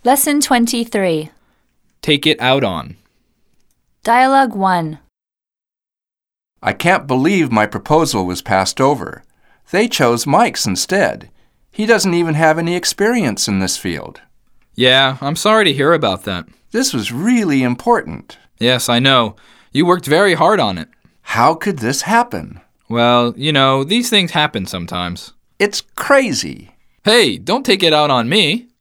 Lesson 23. Take it out on. Dialogue 1. I can't believe my proposal was passed over. They chose Mike's instead. He doesn't even have any experience in this field. Yeah, I'm sorry to hear about that. This was really important. Yes, I know. You worked very hard on it. How could this happen? Well, these things happen sometimes. It's crazy. Hey, don't take it out on me.